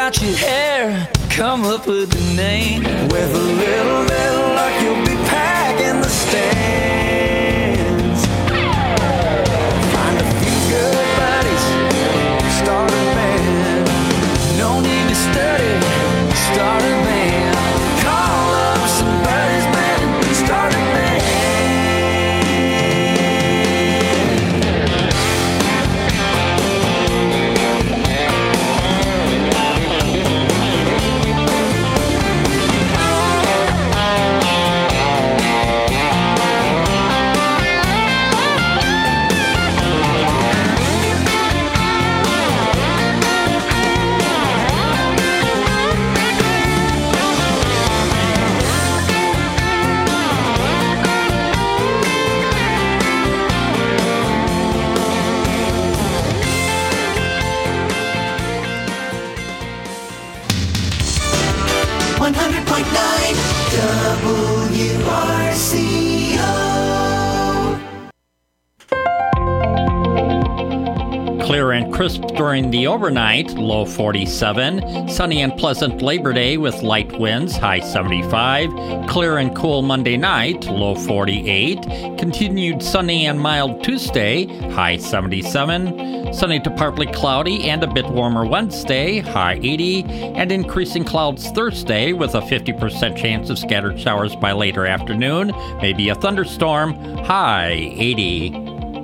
about your hair, come up with a name. With a little luck, you'll be packing the stands. Find a few good buddies, start a band. No need to study, start a band. Call up some buddies, man, start a band. Clear and crisp during the overnight, low 47. Sunny and pleasant Labor Day with light winds, high 75. Clear and cool Monday night, low 48. Continued sunny and mild Tuesday, high 77. Sunny to partly cloudy and a bit warmer Wednesday, high 80. And increasing clouds Thursday with a 50% chance of scattered showers by later afternoon. Maybe a thunderstorm, high 80.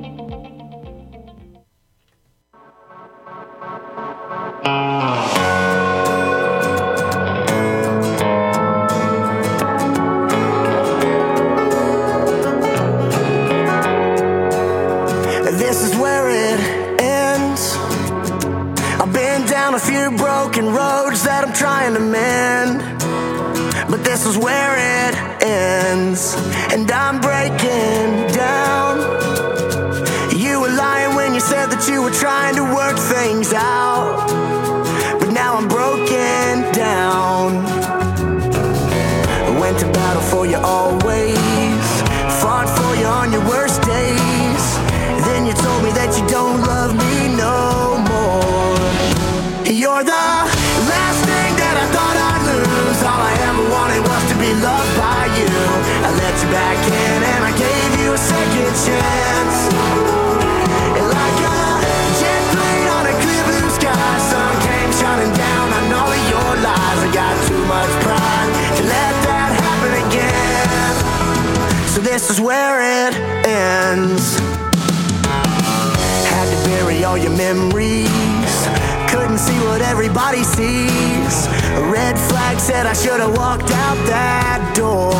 This is where it ends. I've been down a few broken roads that I'm trying to mend, but this is where it ends, and I'm breaking down. You were lying when you said that you were trying to work things out, but now I'm broken down. I went to battle for you always, fought for you on your worst days. Then you told me that you don't love me no more. You're the last thing that I thought I'd lose. All I ever wanted was to be loved by you. I let you back in and I gave you a second chance. And like a jet plane on a clear blue sky, sun came shining down on all of your lies. I got too much pride to let that happen again. So this is where it ends. Had to bury all your memories, couldn't see what everybody sees. A red flag said I should have walked out that door.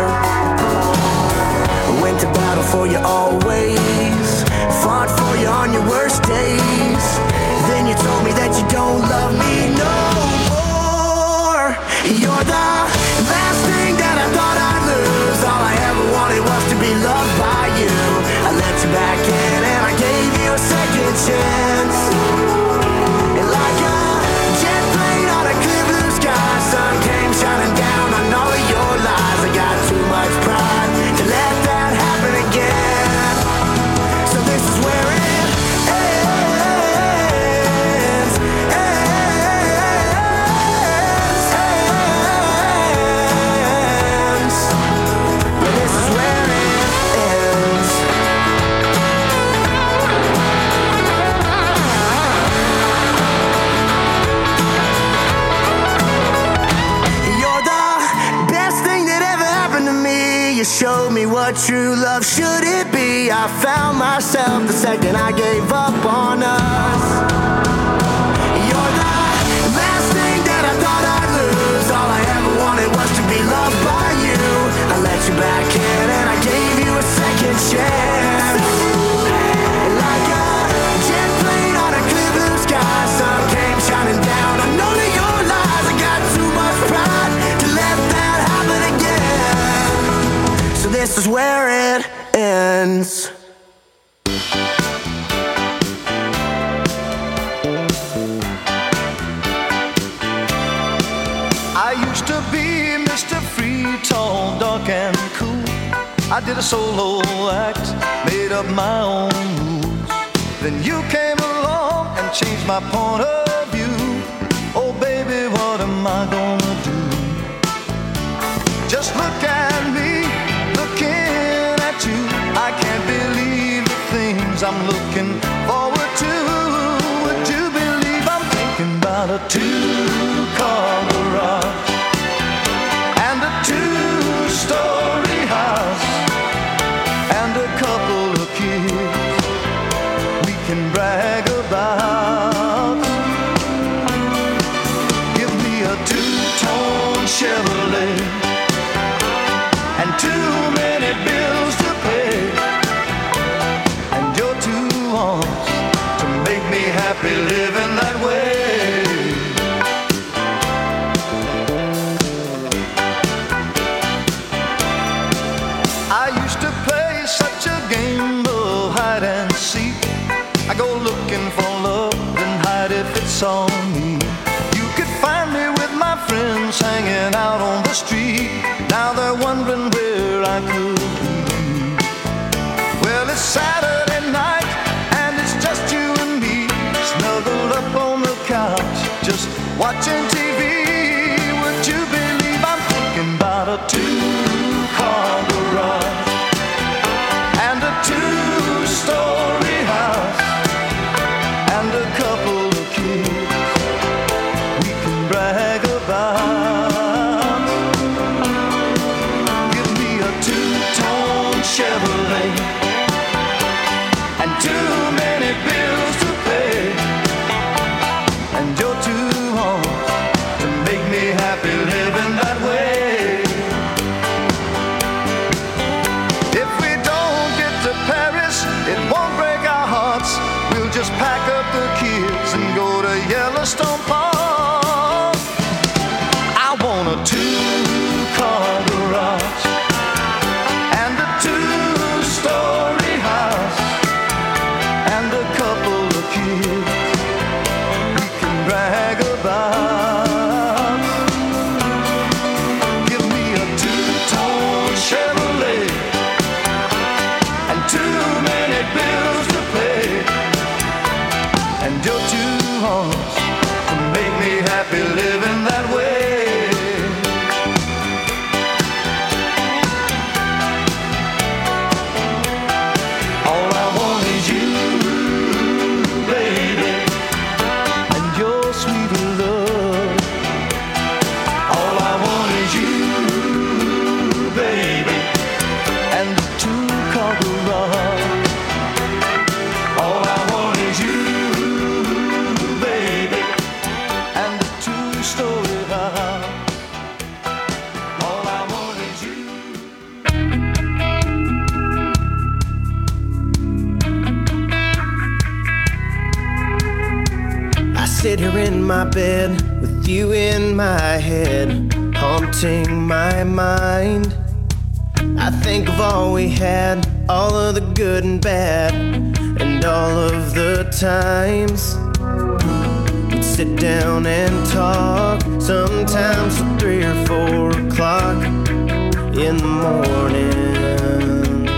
I went to battle for you always, fought for you on your worst days. Then you told me that you don't love me no more. You're the last thing that I thought I'd lose. All I ever wanted was to be loved by you. I let you back in and I gave you a second chance. And like a jet plane on a clear blue sky, sun came shining down on all of your lies. I got too much pride to let that happen again. So this is where it ends. Yeah, this is where it ends. You're the best thing that ever happened to me. You showed me what true love should it be. I found myself the second I gave up on us. You're the last thing that I thought I'd lose. All I ever wanted was to be loved by you. I let you back in and I gave you a second chance. And like a jet plane on a clear blue sky, sun came shining down on all of your lies. I got too much pride to let that happen again. So this is where it ends. I used to be Mr. Free, tall, dark and cool. I did a solo act, made up my own rules. Then you came along and changed my point of view. Oh baby, baby, what am I gonna do? Just look at me, looking at you. I can't believe the things I'm looking forward to. Would you believe I'm thinking about a two-car garage and a two-story house and a couple of kids we can brag about. Give me a two-tone Chevrolet and too many bills to pay, and your two arms to make me happy living that way. I used to play such a game of hide and seek. I go looking for love and hide if it's on me. You could find me with my friends hanging out on the street. Now they're wondering where I could be. Well, it's Saturday night and it's just you and me, snuggled up on the couch, just watching TV. Would you believe I'm thinking about a two-car garage and a two-story house and a couple of kids we can brag about. Give me a two-tone Chevrolet and too many bills to pay, and your two arms to make me happy living that way. If we don't get to Paris, it won't break our hearts. We'll just pack up the kids and go to Yellowstone Park. I want a two-car garage and a two-story house and a couple of kids we can brag about. Give me a two-tone Chevrolet and too many bills to pay, and your two arms to make me happy living that way. All I want is you, baby, and your sweet love. All I want is you, baby, and the two-car garage. All I want is you, baby, and the two-story house. All I want is you. I sit here in my bed with you in my head, haunting my mind. I think of all we had, all of the good and bad, and all of the times we'd sit down and talk, sometimes till 3 or 4 o'clock in the morning.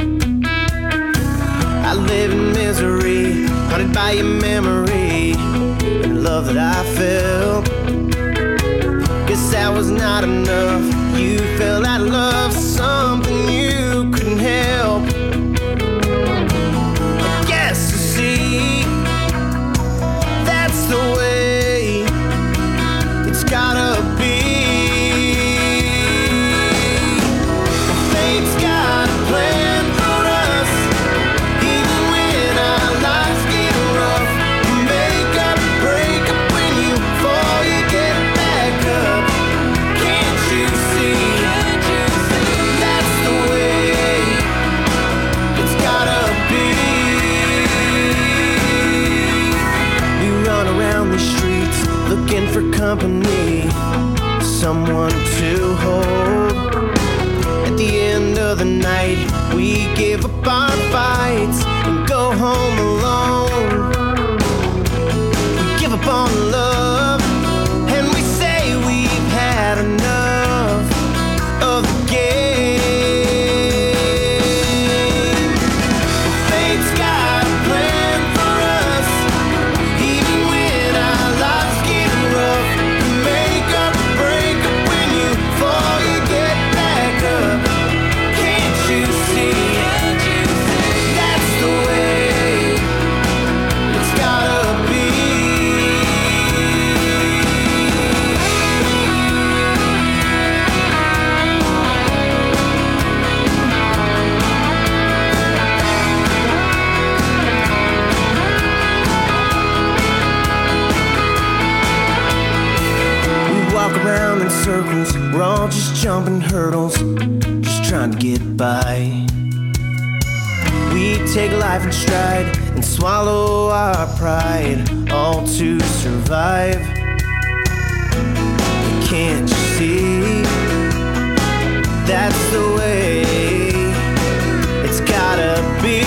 I live in misery, haunted by your memory and love that I felt. Guess that was not enough. You felt that love, something you couldn't help. I guess you see, that's the way it's gotta be. Fate's got a plan for us, even when our lives get rough. You make up, break up, when you fall, you get back up. Can't you see? That's the way it's gotta be. We run around the streets looking for company, someone to hold. At the end of the night, we give up our fights and go home alone. We give up on love and we say we've had enough of the game. Fate's got a plan for us, even when our lives get rough. We circles, we're all just jumping hurdles, just trying to get by. We take life in stride and swallow our pride, all to survive. Can't you see? That's the way it's gotta be.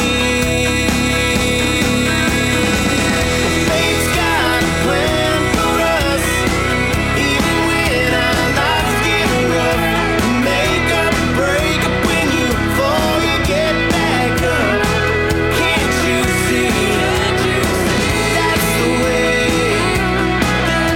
Fate's got a plan for us, even when our lives get rough. Make up, break up, when you fall, you get back up. Can't you see? That's the way.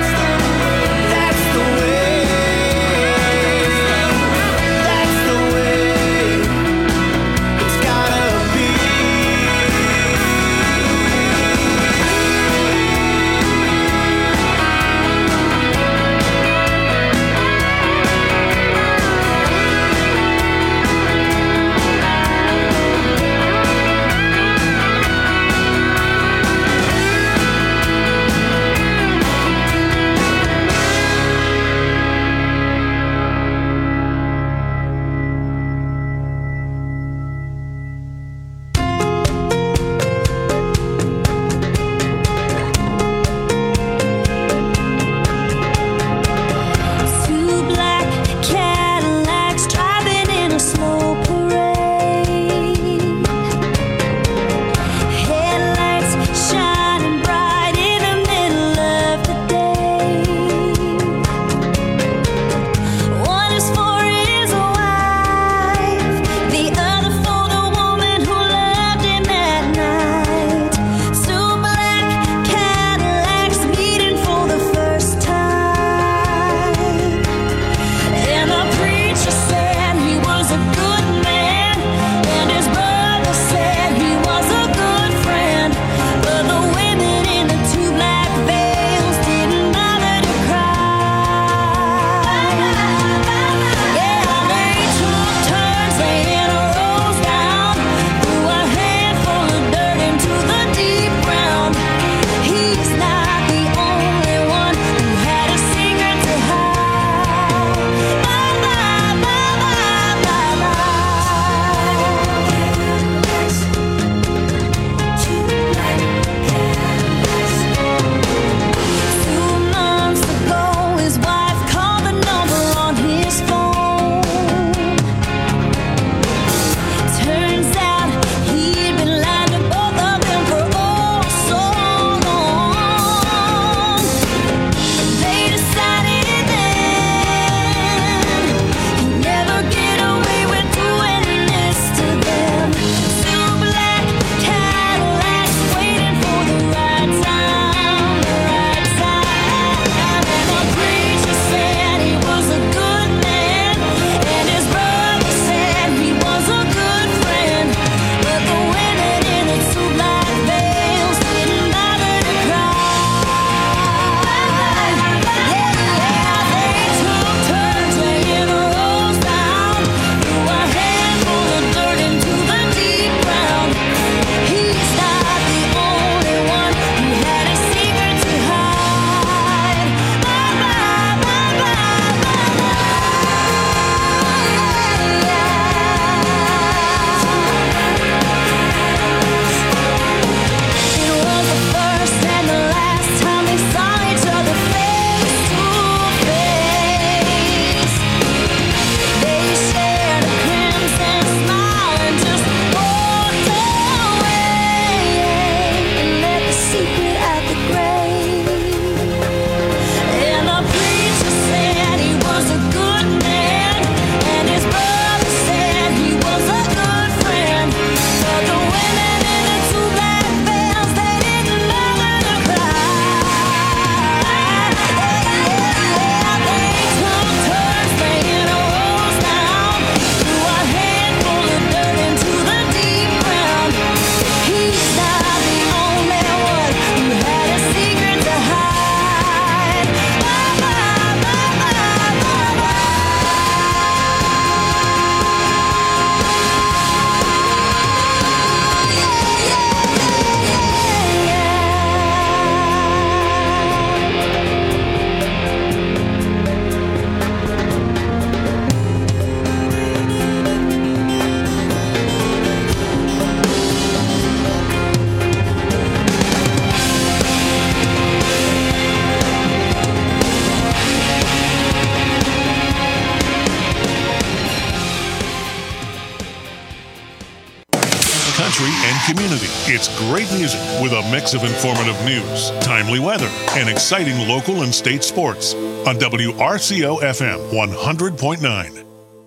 country, and community. It's great music with a mix of informative news, timely weather, and exciting local and state sports on WRCO FM 100.9.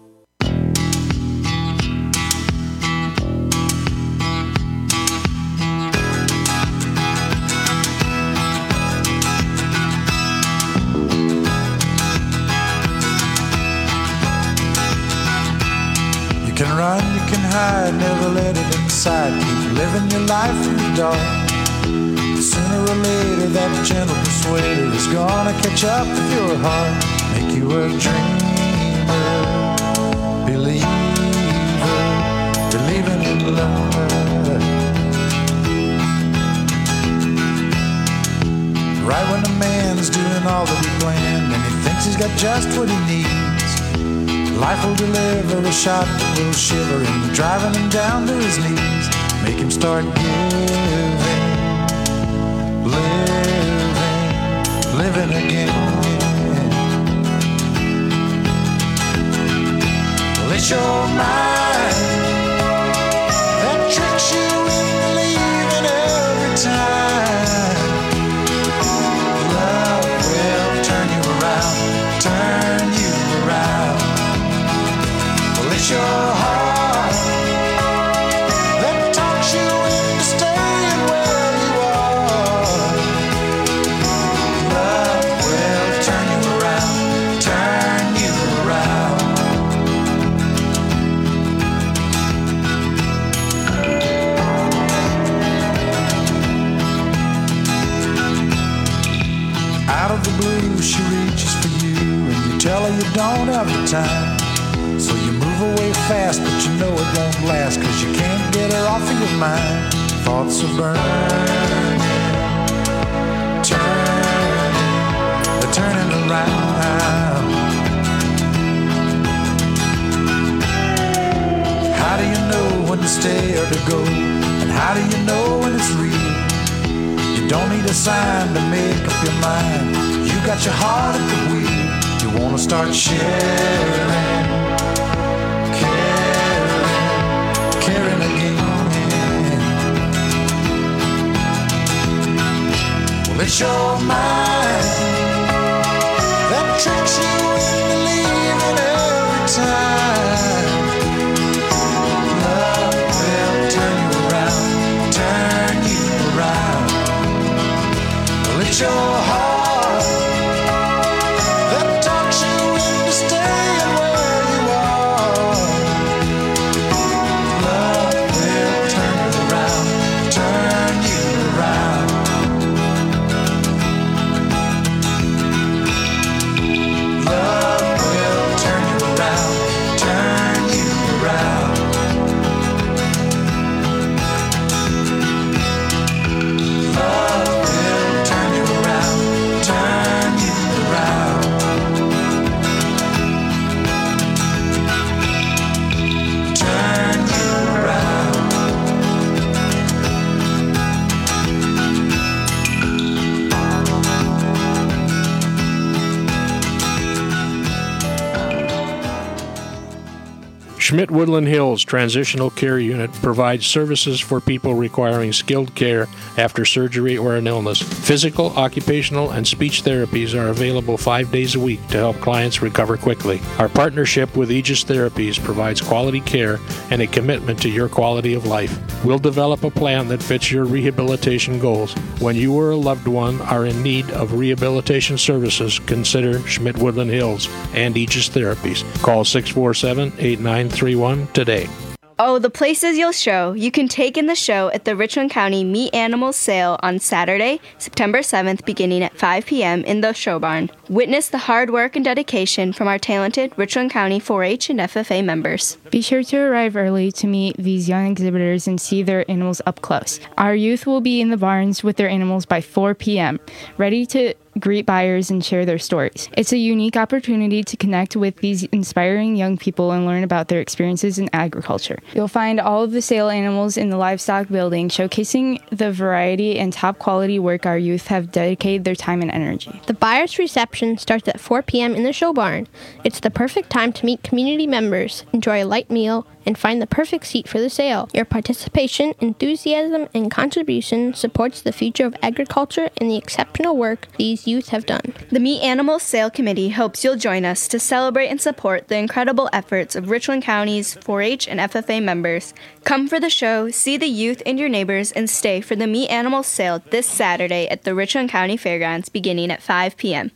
You can run, you can hide, never let it inside. Keep living your life in the dark. Sooner or later that gentle persuader is gonna catch up with your heart. Make you a dreamer, believer, believing in love. Right when a man's doing all that he planned and he thinks he's got just what he needs, life will deliver a shot that will shiver him, driving him down to his knees. Make him start giving, living again. Well, it's your mind that tricks you into believing every time. Love will turn you around, turn you around. Well, it's your heart that talks you into staying where you are. Love will turn you around, turn you around. Out of the blue, she reaches for you, and you tell her you don't have the time. So you move away fast, but you know it won't last, 'cause you can't get her off of your mind. Thoughts are burning, turning, they're turning around. How do you know when to stay or to go? And how do you know when it's real? You don't need a sign to make up your mind. You got your heart at the wheel. You wanna start sharing, caring again. Well, it's your mind that tricks you into leaving every time. Love will turn you around, turn you around. Well, it's your heart that talks you into staying where you are. Love will turn you around, turn you around. Love will turn you around, turn you around. Love will turn you around, turn you around. Turn you around. Schmidt Woodland Hills Transitional Care Unit provides services for people requiring skilled care after surgery or an illness. Physical, occupational, and speech therapies are available 5 days a week to help clients recover quickly. Our partnership with Aegis Therapies provides quality care and a commitment to your quality of life. We'll develop a plan that fits your rehabilitation goals. When you or a loved one are in need of rehabilitation services, consider Schmidt Woodland Hills and Aegis Therapies. Call 647-8931 today. Oh, the places you'll show. You can take in the show at the Richland County Meat Animals Sale on Saturday, September 7th, beginning at 5 p.m. in the show barn. Witness the hard work and dedication from our talented Richland County 4-H and FFA members. Be sure to arrive early to meet these young exhibitors and see their animals up close. Our youth will be in the barns with their animals by 4 p.m., ready to greet buyers, and share their stories. It's a unique opportunity to connect with these inspiring young people and learn about their experiences in agriculture. You'll find all of the sale animals in the livestock building, showcasing the variety and top quality work our youth have dedicated their time and energy. The buyer's reception starts at 4 p.m. in the show barn. It's the perfect time to meet community members, enjoy a light meal, and find the perfect seat for the sale. Your participation, enthusiasm, and contribution supports the future of agriculture and the exceptional work these youth have done. The Meet Animals Sale Committee hopes you'll join us to celebrate and support the incredible efforts of Richland County's 4-H and FFA members. Come for the show, see the youth and your neighbors, and stay for the Meet Animals Sale this Saturday at the Richland County Fairgrounds beginning at 5 p.m.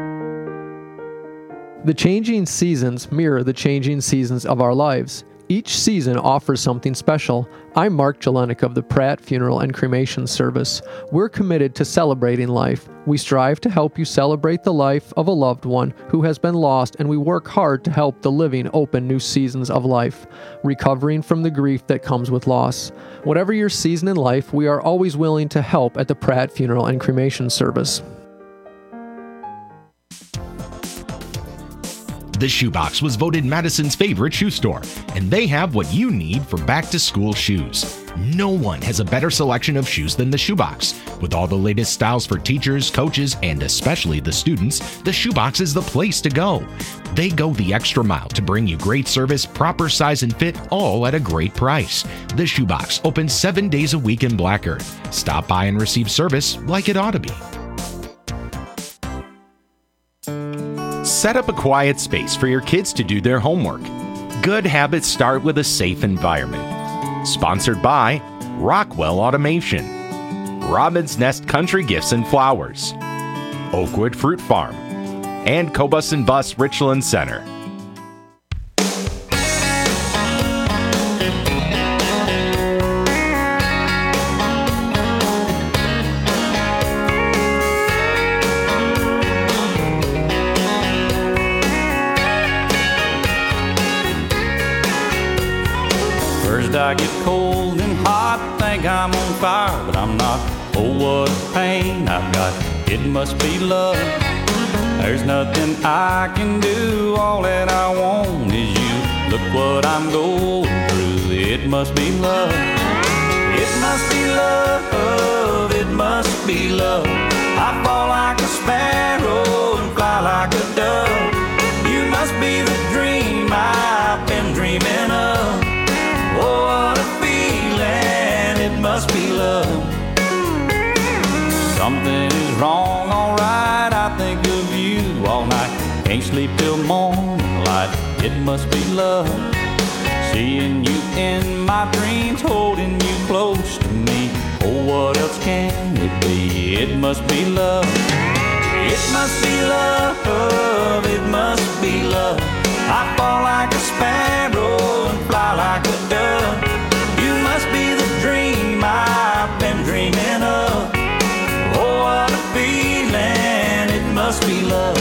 The changing seasons mirror the changing seasons of our lives. Each season offers something special. I'm Mark Jelenik of the Pratt Funeral and Cremation Service. We're committed to celebrating life. We strive to help you celebrate the life of a loved one who has been lost, and we work hard to help the living open new seasons of life, recovering from the grief that comes with loss. Whatever your season in life, we are always willing to help at the Pratt Funeral and Cremation Service. The Shoebox was voted Madison's favorite shoe store, and they have what you need for back-to-school shoes. No one has a better selection of shoes than the Shoebox. With all the latest styles for teachers, coaches, and especially the students, the Shoebox is the place to go. They go the extra mile to bring you great service, proper size and fit, all at a great price. The Shoebox opens 7 days a week in Black Earth. Stop by and receive service like it ought to be. Set up a quiet space for your kids to do their homework. Good habits start with a safe environment. Sponsored by Rockwell Automation, Robin's Nest Country Gifts and Flowers, Oakwood Fruit Farm, and Cobus and Bus Richland Center. I get cold and hot, think I'm on fire, but I'm not. Oh, what a pain I've got, it must be love. There's nothing I can do, all that I want is you. Look what I'm going through, it must be love. It must be love, it must be love. I fall like a sparrow and fly like a dove. You must be the dream I've been dreaming of. Oh, what a feeling, it must be love. Something is wrong, alright, I think of you all night. Can't sleep till morning light, it must be love. Seeing you in my dreams, holding you close to me. Oh, what else can it be? It must be love. It must be love, it must be love. I fall like a sparrow and fly like a dove. You must be the dream I've been dreaming of. Oh, what a feeling, it must be love.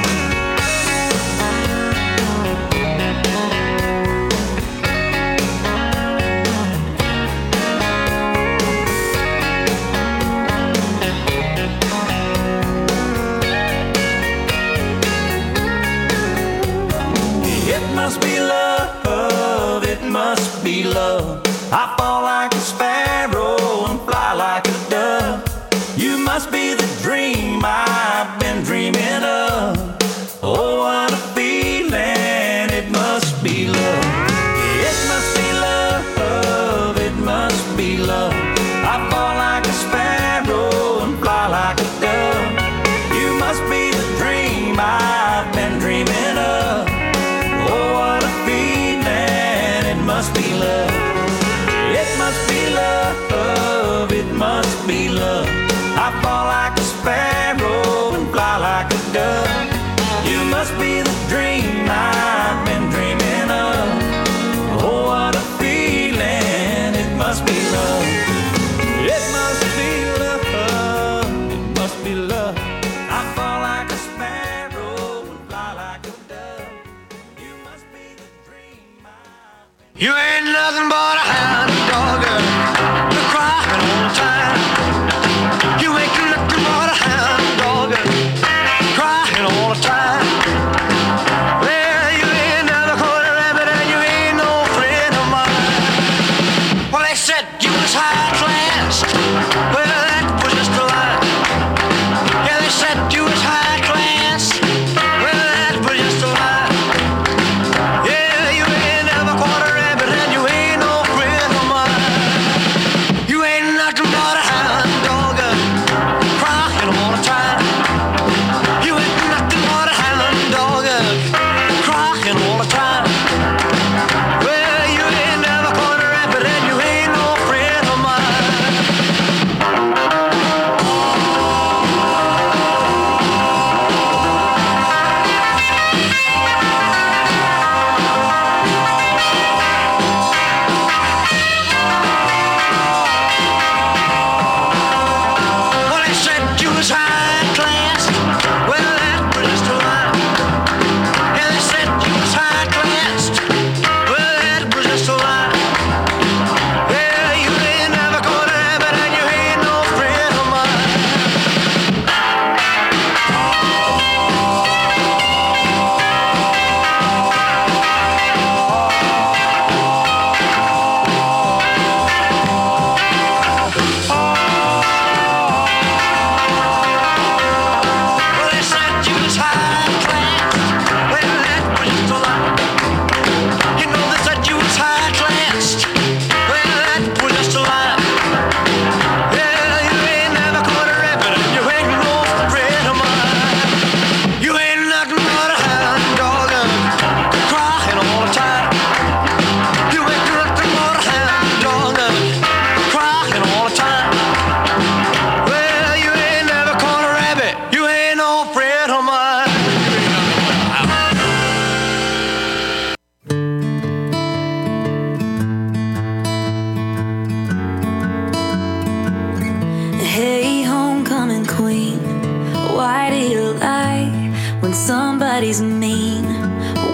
It must be love, it must be love. I fall like a sparrow and fly like a dove. You must be the dream I've been dreaming of. Oh, what a feeling, it must be love. It must be love, it must be love. I fall like a sparrow and fly like a dove. You must be the dream I've been dreaming of. Oh, what a feeling, it must be love. It must be love, it must be love. I fall like a sparrow and fly like a dove. You must be the dream I've been dreaming of. Oh, what a feeling, it must be love. It must be love, it must be love. I fall like a sparrow and fly like a dove. You must be the dream I've been. You ain't nothing but a hound dog, you're crying all the time. You ain't nothing but a hound dog.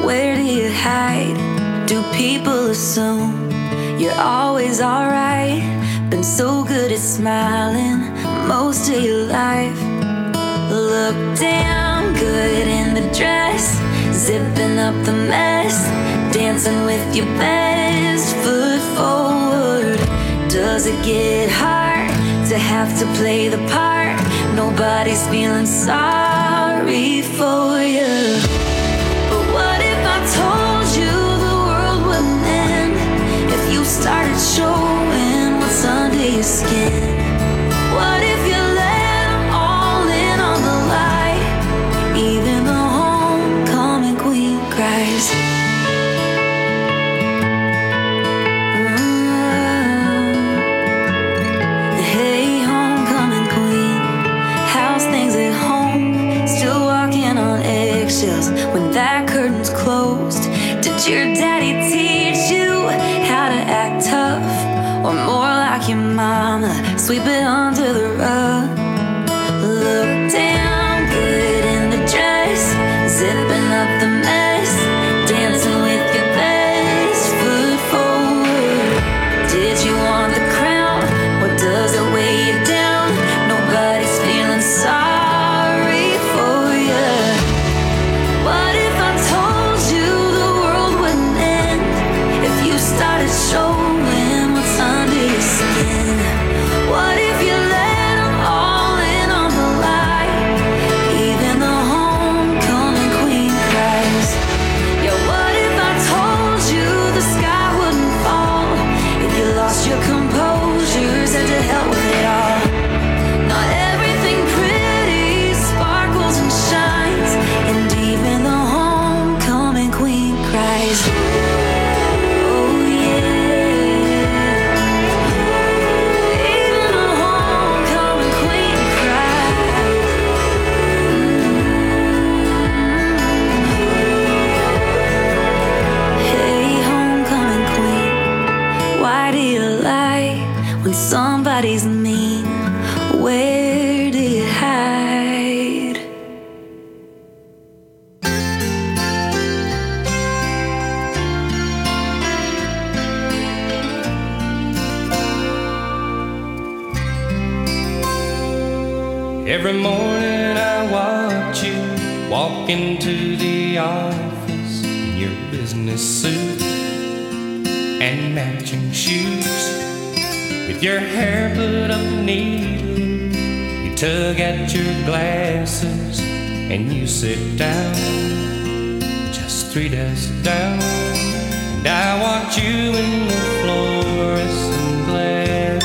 Where do you hide? Do people assume you're always alright? Been so good at smiling most of your life. Look damn good in the dress, zipping up the mess, dancing with your best foot forward. Does it get hard to have to play the part? Nobody's feeling sorry for you. But what if I told you the world wouldn't end if you started showing what's under your skin? What if you let them all in on the lie? Even the homecoming queen cries. Hey, homecoming queen, how's things at home? Still walking on eggshells when that curtain's closed. Did your daddy teach you how to act tough? Or more like your mama, sweep it under the rug? Look damn good in the dress, zipping up the mess, dancing with your best foot forward. Did you want the crown, or does it weigh you down? Nobody's feeling sorry for you. What if I told you the world wouldn't end if you started showing what's under your skin? What if you let them all in on the lie? Even the homecoming queen cries. Yeah, what if I told you the sky wouldn't fall if you lost your composure, said to hell with it all? Not everything pretty sparkles and shines, and even the homecoming queen cries. Oh yeah, even the homecoming queen cries. Hey, homecoming queen, why do you lie when somebody's mean? Where do you hide? Every morning I watch you walk into the office in your business suit and matching shoes. With your hair put up neatly, you tug at your glasses and you sit down, just 3 desks down. And I watch you in the fluorescent glare,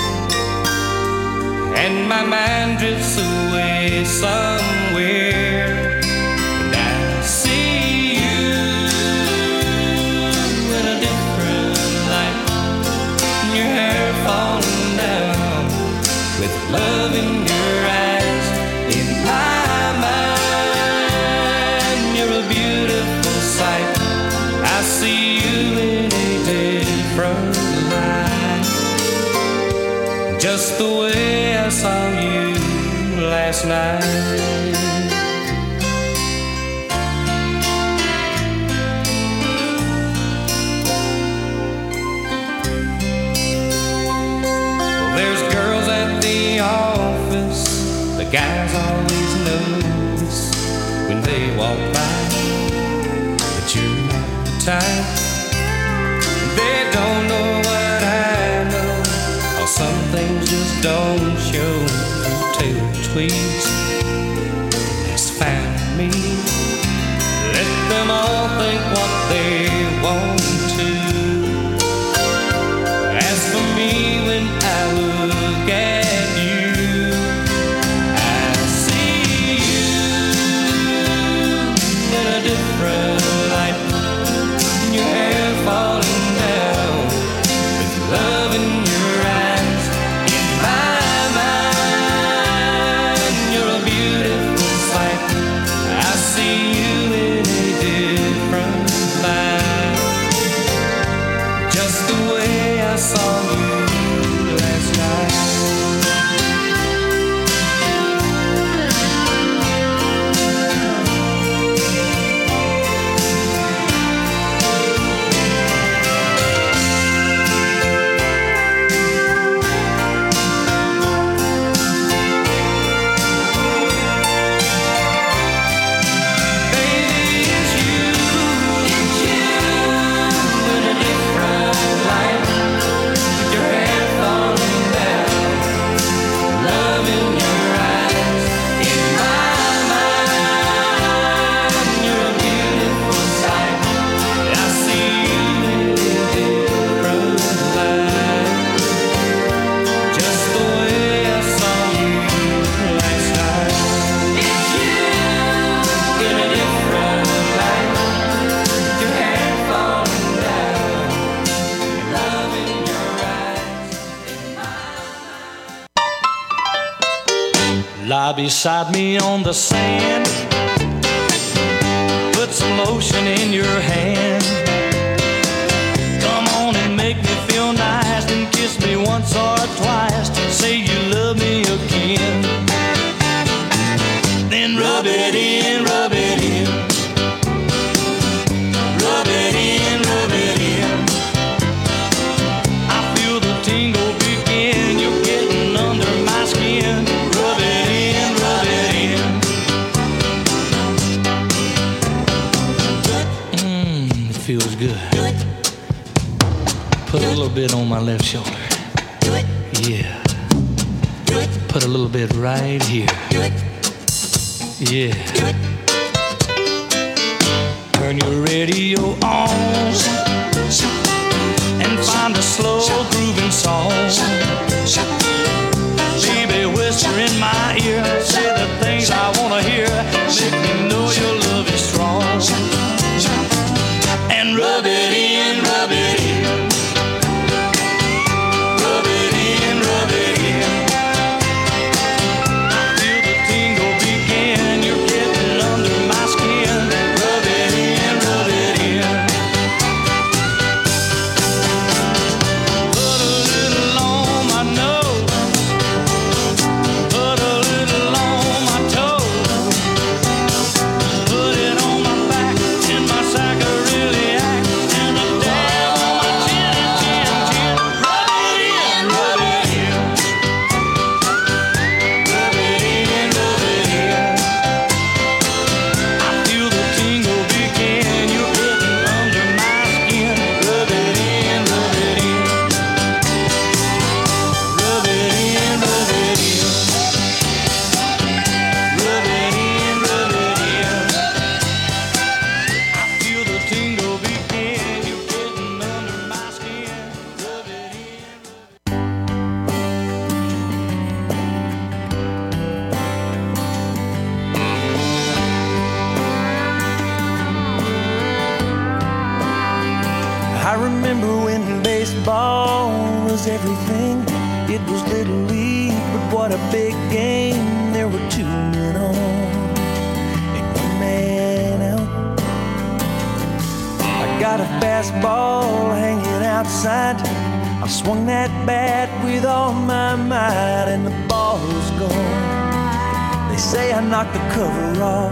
and my mind drifts away somewhere, and I see you in a different light. Your hair falling down with love in your eyes. In my mind, you're a beautiful sight. I see you in a different light, just the way I saw you last night. Well, there's girls at the office, the guys always notice when they walk by that you're not the type. They don't know what I know, how some things just don't show through tailored tweets. That's fine with me. Let them all think what they want to. As for me, when I look at you, I see you in a different light. Your hair falling down with love in your eyes. In my mind, you're a beautiful sight. I see you in a different light, just the way I saw you last night. beside me on the sand. Put some lotion in your hand. Come on and make me feel nice, and kiss me once or twice. Say you love me again. Then rub it in, rub it in. Rub it in, rub it in. I feel the tingle begin. You're getting under my skin. Rub it in, rub it in. It feels good. Put a little bit on my left shoulder. Yeah. Put a little bit right here. Yeah. Turn your radio on and find a slow grooving song. Baby, whisper in my ear, say the things I wanna hear. Make me know your love is strong. And rub it in, rub it in. Rub it in, rub it in. I feel the tingle begin. You're getting under my skin. Rub it in, rub it in. Put a little on my nose. Put a little on my toes. Put it on my back and my sack of really act. And a dab on my chin, chin, chin. Rub it in, rub it in. Rub it in, rub it in. I feel the tingle begin. You're getting under my skin. Rub it in, rub it in. Rub it in, rub it in. Rub it in, rub it in. I feel the tingle begin. You're getting under my skin. Rub it in. I remember when baseball was everything. It was Little League, but what a big game. There were 2 men on and 1 man out. I got a fastball hanging outside. I swung that bat with all my might, and the ball was gone. They say I knocked the cover off.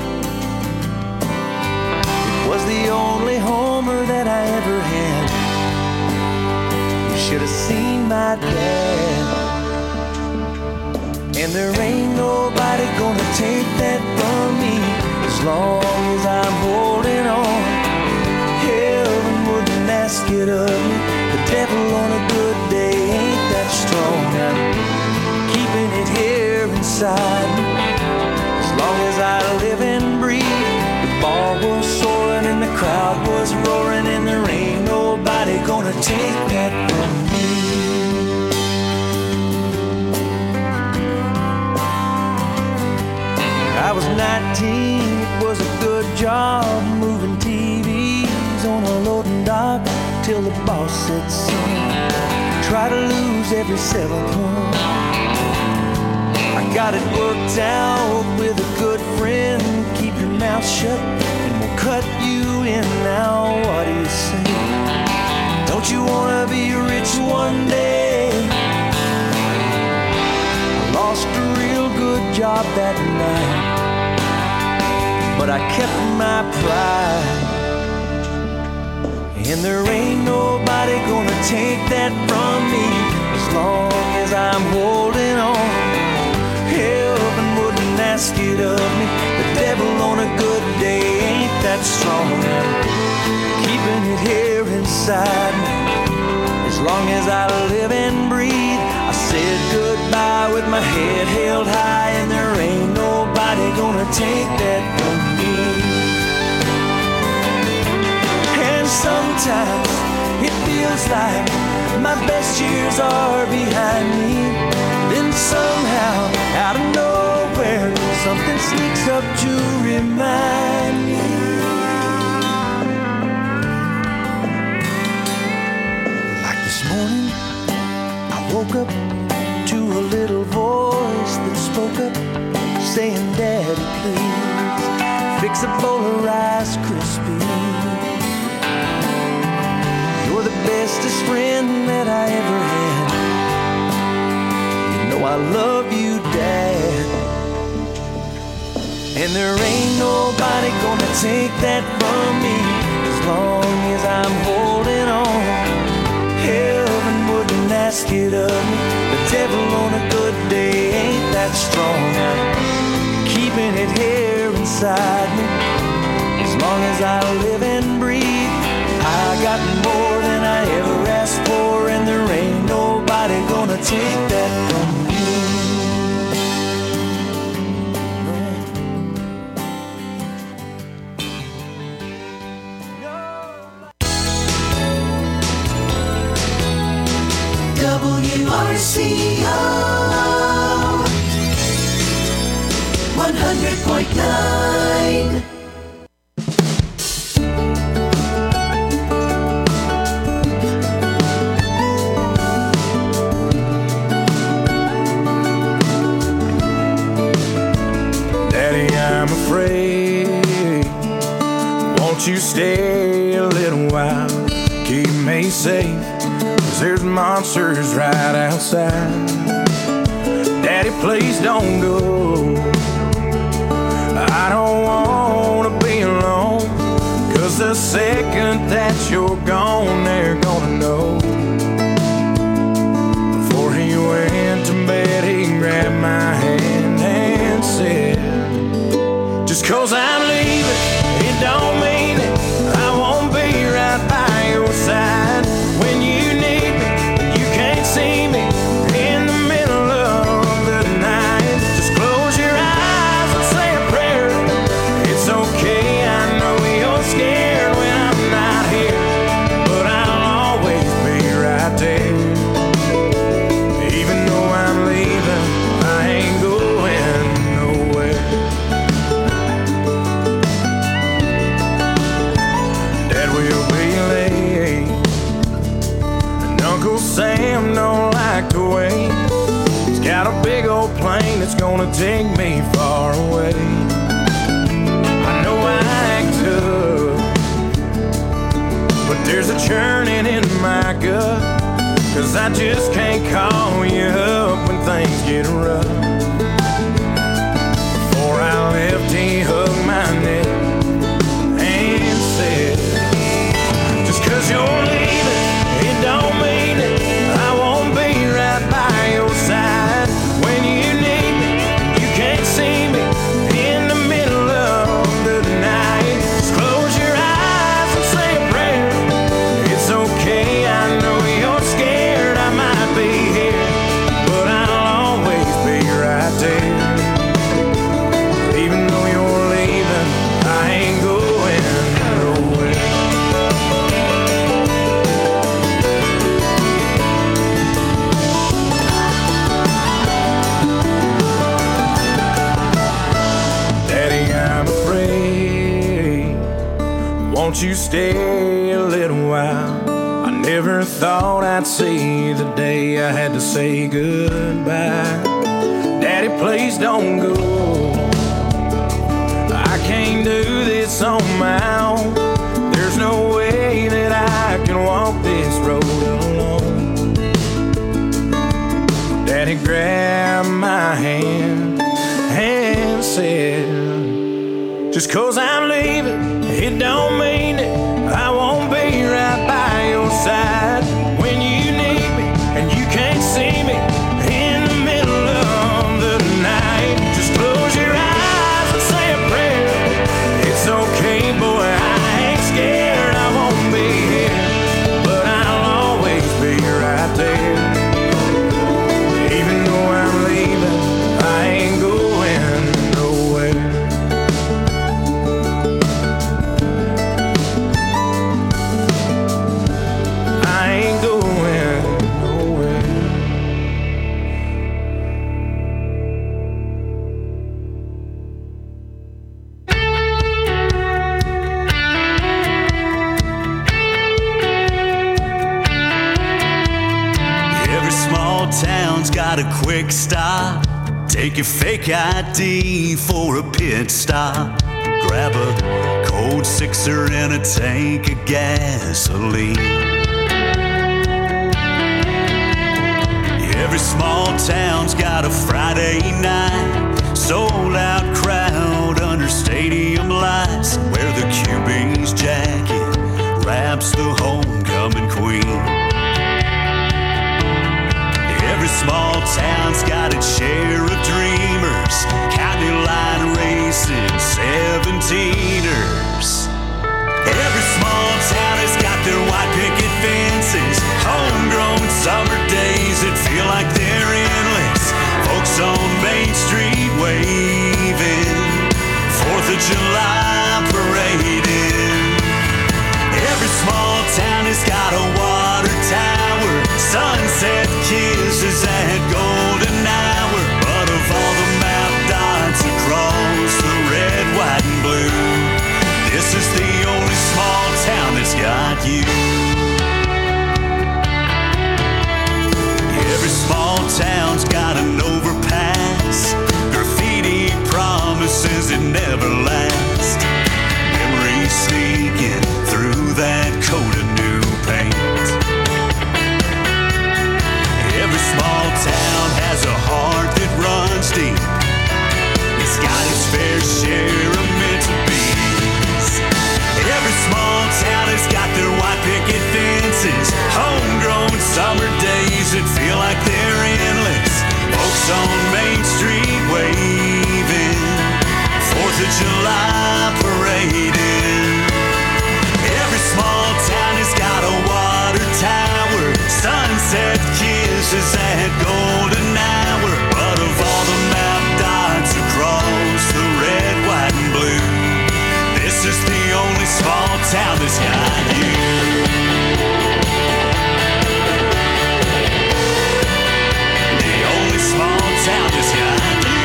It was the only homer that I ever had. You should have seen my dad. And there ain't nobody gonna take that from me as long as I'm holding on. Heaven wouldn't ask it of me. The devil on a good day ain't that strong. I'm keeping it here inside me as long as I live and breathe. The ball was soaring and the crowd was roaring, and there ain't nobody gonna take that from me. I was 19, it was a good job moving TVs on a loading dock till the boss said, son, try to lose every 7th one. I got it worked out with a good friend. Keep your mouth shut and we'll cut you in. Now what do you say? Don't you wanna be rich one day? I lost a real good job that night, but I kept my pride. And there ain't nobody gonna take that from me as long as I'm holding on. Heaven wouldn't ask it of me. The devil on a good day ain't that strong. I'm keeping it here inside me as long as I live and breathe. I said goodbye with my head held high, and there ain't nobody gonna take that from me. And sometimes it feels like my best years are behind me. Then somehow, out of nowhere, something sneaks up to remind me. Like this morning, I woke up to a little voice that spoke up a bowl of Rice Krispies. You're the bestest friend that I ever had. You know I love you, Dad. And there ain't nobody gonna take that from me as long as I'm holding on. Heaven wouldn't ask it of me. The devil on a good day ain't that strong. Keeping it here inside me as long as I live and breathe. I got more than I ever asked for, and there ain't nobody gonna take that from me. WRCO 100.9. Daddy, I'm afraid. Won't you stay a little while? Keep me safe, 'cause there's monsters right outside. Daddy, please don't go. I don't wanna be alone, 'cause the second that you're gone, they're gonna know. Before he went to bed, he grabbed my hand and said, just 'cause I'm leaving, it don't mean it. I won't be right by your side when you need me. You can't see me in the middle of the night. Just close your eyes and say a prayer. It's okay, I know you're scared when I'm not here, but I'll always be right there. Even though I'm leaving, I ain't going nowhere. Dad will be late, and Uncle Sam don't like to wait. He's got a big old plane that's gonna take me far away. I know I act tough, but there's a churning in my gut, 'cause I just can't call you up when things get rough. Before I left, he hugged my neck and said, just 'cause you're leaving, it don't mean it. I won't be right by your side when you need me. You can't see me in the middle of the night. Just close your eyes and say a prayer. It's okay, I know you're scared. I might be here, but I'll always be right there. Even though you're leaving, I ain't going nowhere. Daddy, I'm afraid. Won't you stay a little while? I never thought I'd see the day I had to say goodbye. Daddy, please don't go. I can't do this on my own. There's no way that I can walk this road alone. Daddy grabbed my hand and said, just 'cause I'm leaving, it don't mean it. I won't be right by your side when you need me, and you can't see me in the middle of the night. Just close your eyes and say a prayer. It's okay, boy, I ain't scared. I won't be here, but I'll always be right there. Even though I'm leaving, I ain't going nowhere. I ain't going nowhere. Every small town's got a quick stop. Take your fake ID for a pit stop. grab a cold sixer and a tank of gasoline. Every small town's got a Friday night sold out crowd under stadium lights where the QB's jacket wraps the homecoming queen. Every small town's got its share of dreamers, county line racing 17ers. Every small town has got their white picket fences, homegrown summer days that feel like they're endless. Folks on Main Street waving, 4th of July parading. Every small town has got a water tower, sunset kisses at golden hour. But of all the map dots across the red, white, and blue, this is the only small town that's got you. Every small town's got an overpass, graffiti promises it never lasts. Memories sneaking through that coat of new paint. Every small town has a heart that runs deep. It's got its fair share of meant-to-bes. Every small town has got their white picket fences, homegrown summer days that feel like they're endless. Folks on Main Street waving, 4th of July parading. Every small town has got a water tower, sunset kisses at golden hour. But of all the map dots across the red, white, and blue, this is the only small town that's got you. The only small town that's got you.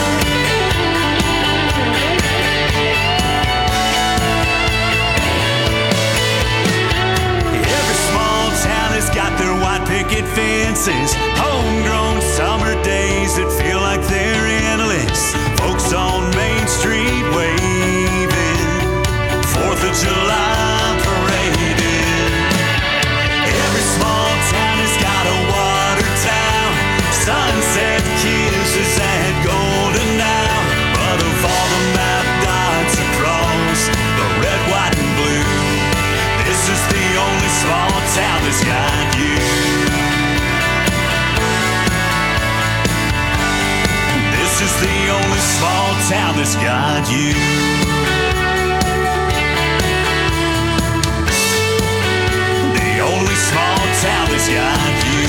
Every small town has got their white picket fences, homegrown summer days that feel like they're endless. Folks on Main Street waving, 4th of July parading. Every small town has got a water town, sunset kisses at golden hour. But of all the map dots across the red, white, and blue, this is the only small town that's got you. This is the only small town that's got you. The only small town that's got you.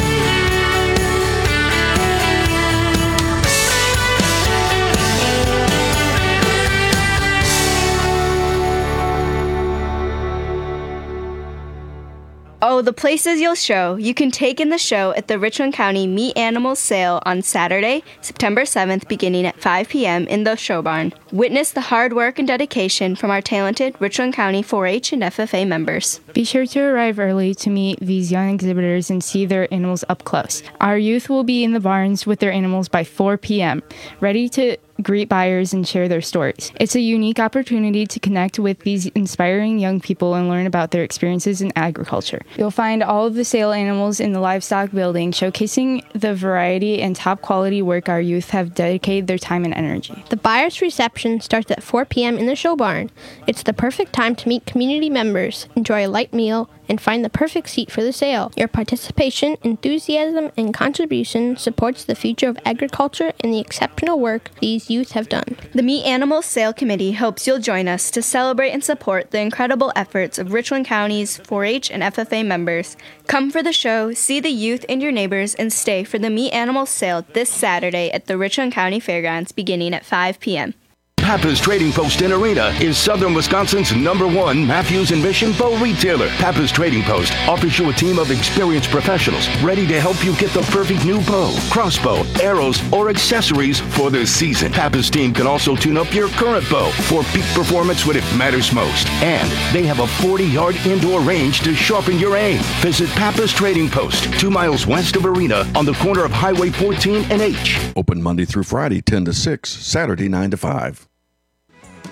Oh, the places you'll show. You can take in the show at the Richland County Meet Animals Sale on Saturday, September 7th, beginning at 5 p.m. in the show barn. Witness the hard work and dedication from our talented Richland County 4-H and FFA members. Be sure to arrive early to meet these young exhibitors and see their animals up close. Our youth will be in the barns with their animals by 4 p.m., ready to greet buyers and share their stories. It's a unique opportunity to connect with these inspiring young people and learn about their experiences in agriculture. You'll find all of the sale animals in the livestock building, showcasing the variety and top quality work our youth have dedicated their time and energy. The buyer's reception starts at 4 p.m. in the show barn. It's the perfect time to meet community members, enjoy a light meal, and find the perfect seat for the sale. Your participation, enthusiasm, and contribution supports the future of agriculture and the exceptional work these youth have done. The Meet Animals Sale Committee hopes you'll join us to celebrate and support the incredible efforts of Richland County's 4-H and FFA members. Come for the show, see the youth and your neighbors, and stay for the Meet Animals Sale this Saturday at the Richland County Fairgrounds beginning at 5 p.m. Pappas Trading Post in Arena is Southern Wisconsin's #1 Matthews and Mission bow retailer. Pappas Trading Post offers you a team of experienced professionals ready to help you get the perfect new bow, crossbow, arrows, or accessories for the season. Pappas team can also tune up your current bow for peak performance when it matters most. And they have a 40-yard indoor range to sharpen your aim. Visit Pappas Trading Post, 2 miles west of Arena on the corner of Highway 14 and H. Open Monday through Friday, 10 to 6, Saturday, 9 to 5.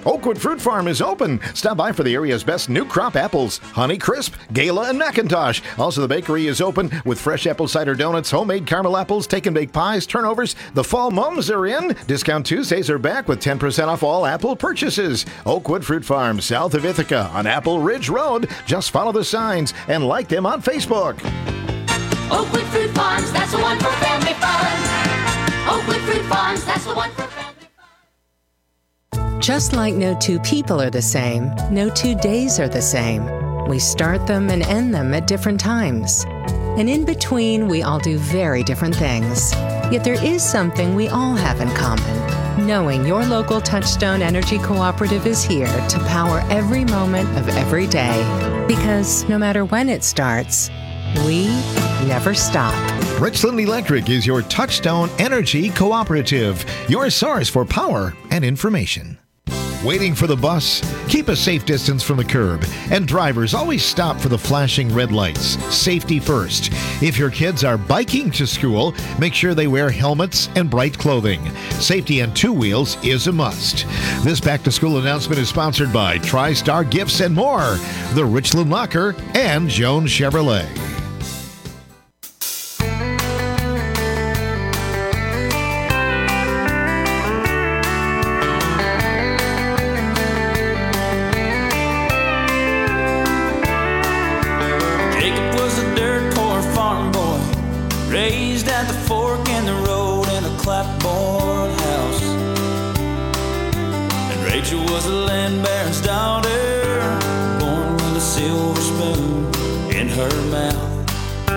Oakwood Fruit Farm is open. Stop by for the area's best new crop apples, Honey Crisp, Gala, and Macintosh. Also, the bakery is open with fresh apple cider donuts, homemade caramel apples, take and bake pies, turnovers. The fall mums are in. Discount Tuesdays are back with 10% off all apple purchases. Oakwood Fruit Farm, south of Ithaca on Apple Ridge Road. Just follow the signs and like them on Facebook. Oakwood Fruit Farms, that's the one for family fun. Oakwood Fruit Farms, that's the one for family fun. Just like no two people are the same, no 2 days are the same. We start them and end them at different times. And in between, we all do very different things. Yet there is something we all have in common. Knowing your local Touchstone Energy Cooperative is here to power every moment of every day. Because no matter when it starts, we never stop. Richland Electric is your Touchstone Energy Cooperative, your source for power and information. Waiting for the bus? Keep a safe distance from the curb. And drivers, always stop for the flashing red lights. Safety first. If your kids are biking to school, make sure they wear helmets and bright clothing. Safety on two wheels is a must. This back-to-school announcement is sponsored by TriStar Gifts and more, the Richland Locker, and Jones Chevrolet. Raised at the fork in the road in a clapboard house. And Rachel was a land baron's daughter, born with a silver spoon in her mouth.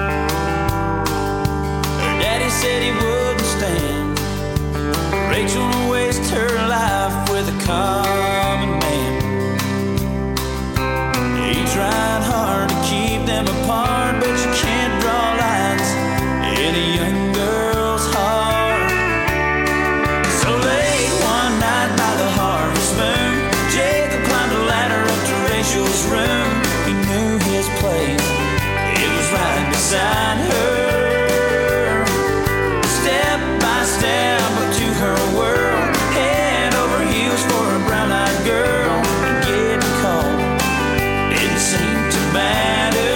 Her daddy said he wouldn't stand Rachel to waste her life with a common man. He tried hard to keep them apart, but you can't draw lines in a young girl's heart. So late one night by the harvest moon, Jacob climbed a ladder up to Rachel's room. He knew his place, it was right beside her. Step by step up to her world, head over heels for a brown-eyed girl. And getting caught didn't seem to matter,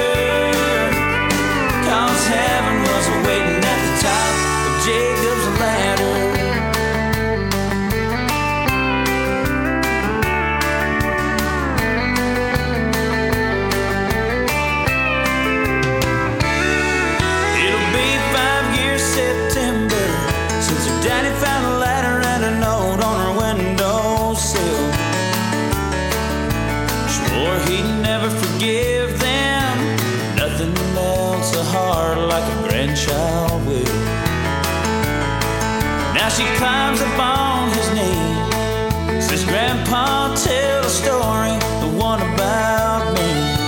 'cause heaven was waiting at the top of Jacob's ladder. It'll be 5 years September since her daddy found a ladder and a note on her windowsill. Swore he'd never forgive them, nothing melts a heart like a grandchild will. Now she climbs up on his knee, says, Grandpa, tell a story, the one about me.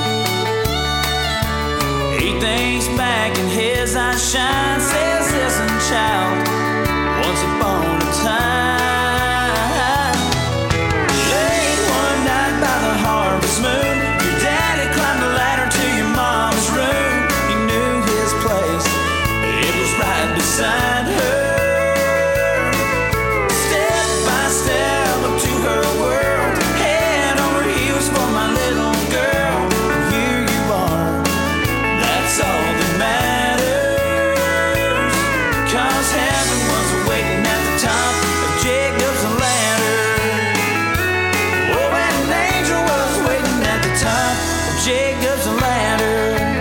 He thinks back and his eyes shine, says, listen, child, once upon a time, late one night by the harvest moon, your daddy climbed the ladder to your mom's room. He knew his place, it was right beside her. Step by step up to her world, head over heels for my little girl. And here you are, that's all that matters, 'cause heaven was waiting at the top of Jacob's ladder. Oh, and an angel was waiting at the top of Jacob's ladder.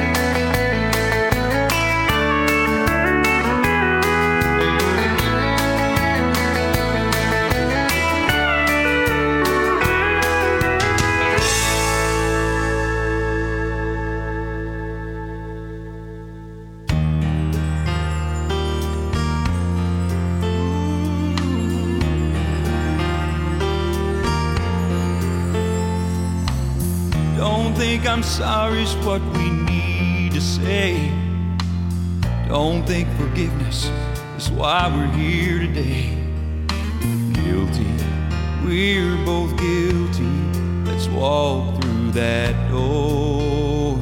Don't think I'm sorry's what we need to say. Don't think forgiveness is why we're here today. Guilty, we're both guilty. Let's walk through that door.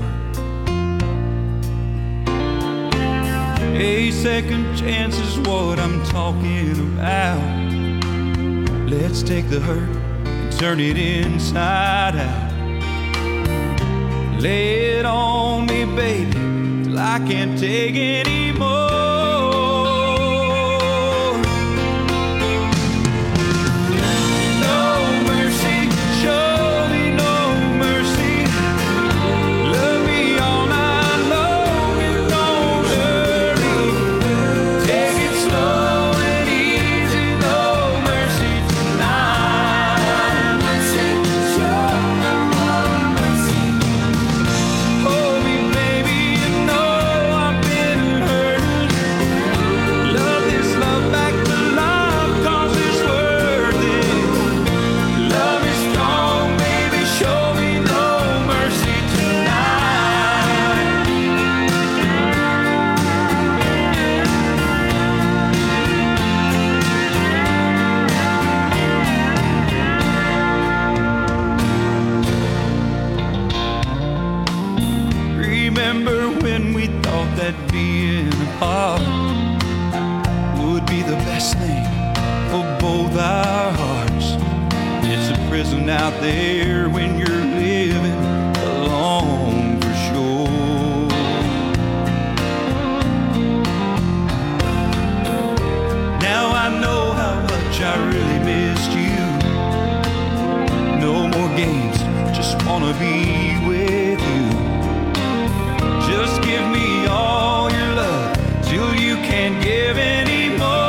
A second chance is what I'm talking about. Let's take the hurt and turn it inside out. Lay it on me, baby, till I can't take anymore. Out there when you're living alone for sure. Now I know how much I really missed you. No more games, just wanna be with you. Just give me all your love till you can't give any more.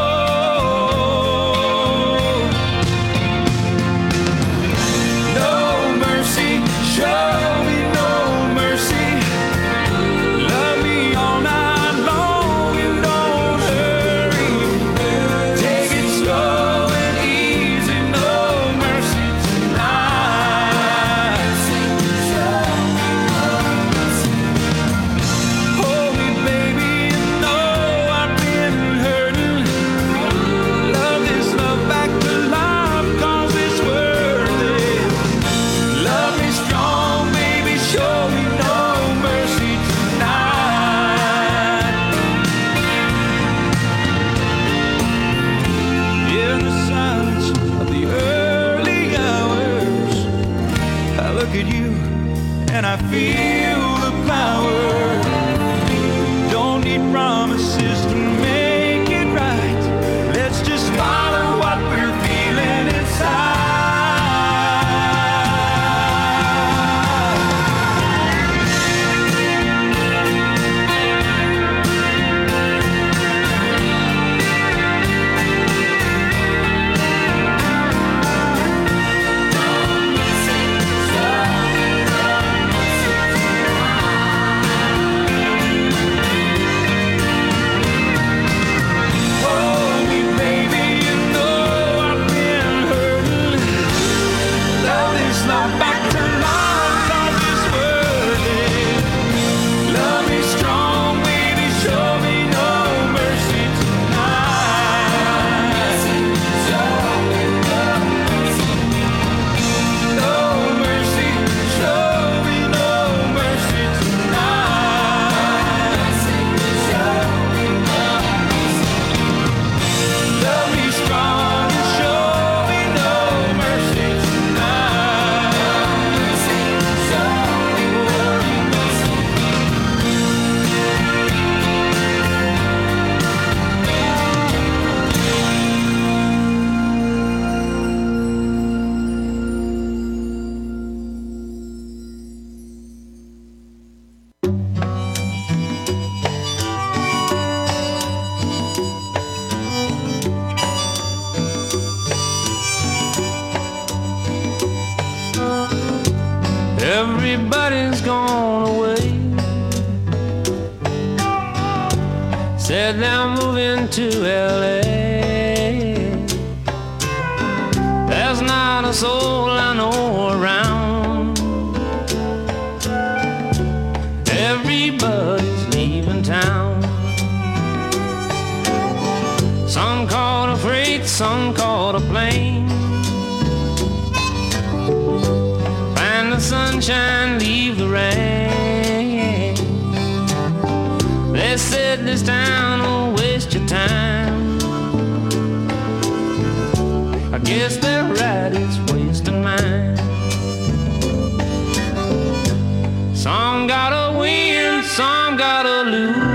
I feel the power. Don't need promises to make it right. Let's just follow what we're feeling inside. Everybody's gone away. Said they're moving to LA. There's not a soul I know around. Everybody's leaving town. Some caught a freight, some caught a plane. The sunshine, leave the rain. They said this town will waste your time. I guess they're right, it's wasting Some gotta win, some gotta lose.